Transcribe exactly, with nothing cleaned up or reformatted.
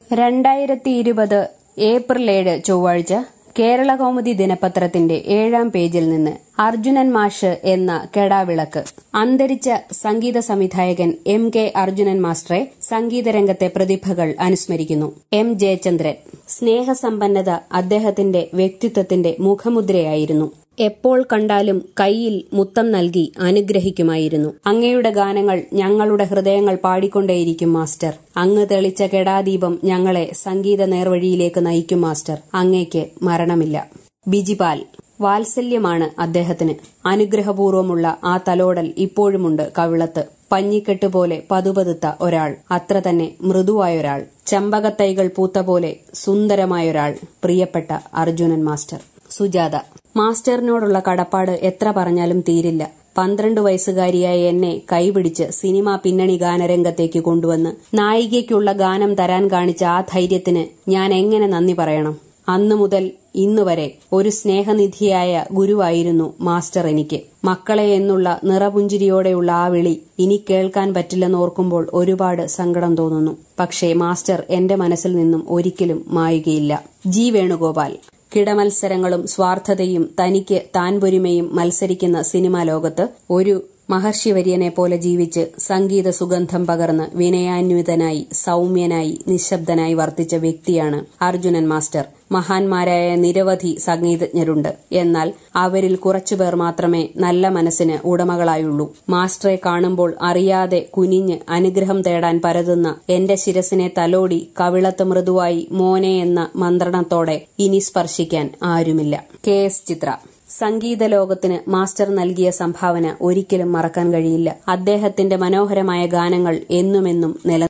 രണ്ടായിരത്തി ഇരുപത് ഏപ്രിൽ ഏഴ് ചൊവ്വാഴ്ച കേരളകൗമുദി ദിനപത്രത്തിന്റെ ഏഴാം പേജിൽ നിന്ന് അർജുനൻ മാഷ് എന്ന കെടാവിളക്ക്. അന്തരിച്ച സംഗീത സംവിധായകൻ എം കെ അർജുനൻ മാസ്റ്ററെ സംഗീതരംഗത്തെ പ്രതിഭകൾ അനുസ്മരിക്കുന്നു. എം ജയചന്ദ്രൻ. സ്നേഹസമ്പന്നത അദ്ദേഹത്തിന്റെ വ്യക്തിത്വത്തിന്റെ മുഖമുദ്രയായിരുന്നു. എപ്പോൾ കണ്ടാലും കൈയിൽ മുത്തം നൽകി അനുഗ്രഹിക്കുമായിരുന്നു. അങ്ങയുടെ ഗാനങ്ങൾ ഞങ്ങളുടെ ഹൃദയങ്ങൾ പാടിക്കൊണ്ടേയിരിക്കും മാസ്റ്റർ. അങ്ങ് തെളിച്ച കെടാദീപം ഞങ്ങളെ സംഗീത നേർവഴിയിലേക്ക് നയിക്കും മാസ്റ്റർ. അങ്ങേക്ക് മരണമില്ല. ബിജിപാൽ. വാത്സല്യമാണ് അദ്ദേഹത്തിന്. അനുഗ്രഹപൂർവ്വമുള്ള ആ തലോടൽ ഇപ്പോഴുമുണ്ട് കവിളത്ത്. പഞ്ഞിക്കെട്ടുപോലെ പതുപതുത്ത ഒരാൾ, അത്ര തന്നെ മൃദുവായൊരാൾ, ചമ്പകത്തൈകൾ പൂത്ത പോലെ സുന്ദരമായൊരാൾ, പ്രിയപ്പെട്ട അർജുനൻ മാസ്റ്റർ. സുജാത. മാസ്റ്ററിനോടുള്ള കടപ്പാട് എത്ര പറഞ്ഞാലും തീരില്ല. പന്ത്രണ്ട് വയസ്സുകാരിയായ എന്നെ കൈപിടിച്ച് സിനിമാ പിന്നണി ഗാനരംഗത്തേക്ക് കൊണ്ടുവന്ന് നായികയ്ക്കുള്ള ഗാനം തരാൻ കാണിച്ച ആ ധൈര്യത്തിന് ഞാൻ എങ്ങനെ നന്ദി പറയണം? അന്നു മുതൽ ഇന്നുവരെ ഒരു സ്നേഹനിധിയായ ഗുരുവായിരുന്നു മാസ്റ്റർ എനിക്ക്. മക്കളെ എന്നുള്ള നിറപുഞ്ചിരിയോടെയുള്ള ആ വിളി ഇനി കേൾക്കാൻ പറ്റില്ലെന്നോർക്കുമ്പോൾ ഒരുപാട് സങ്കടം തോന്നുന്നു. പക്ഷേ മാസ്റ്റർ എന്റെ മനസ്സിൽ നിന്നും ഒരിക്കലും മായുകയില്ല. ജി വേണുഗോപാൽ. കിടമത്സരങ്ങളും സ്വാർത്ഥതയും തനിക്ക് താൻപൊരുമയും മത്സരിക്കുന്ന സിനിമാ ലോകത്ത് ഒരു മഹർഷിവര്യനെ പോലെ ജീവിച്ച് സംഗീത സുഗന്ധം പകർന്ന് വിനയാന്വിതനായി സൗമ്യനായി നിശബ്ദനായി വർത്തിച്ച വ്യക്തിയാണ് അർജുനൻ മാസ്റ്റർ. മഹാന്മാരായ നിരവധി സംഗീതജ്ഞരുണ്ട്. എന്നാൽ അവരിൽ കുറച്ചുപേർ മാത്രമേ നല്ല മനസ്സിന് ഉടമകളായുള്ളൂ. മാസ്റ്ററെ കാണുമ്പോൾ അറിയാതെ കുനിഞ്ഞ് അനുഗ്രഹം തേടാൻ പരതുന്ന എന്റെ ശിരസിനെ തലോടി കവിളത്ത് മൃദുവായി മോനെ എന്ന മന്ത്രണത്തോടെ ഇനി സ്പർശിക്കാൻ ആരുമില്ല. കെ എസ് ചിത്ര. സംഗീത ലോകത്തിന് മാസ്റ്റർ നൽകിയ സംഭാവന ഒരിക്കലും മറക്കാൻ കഴിയില്ല. അദ്ദേഹത്തിന്റെ മനോഹരമായ ഗാനങ്ങൾ എന്നുമെന്നും നില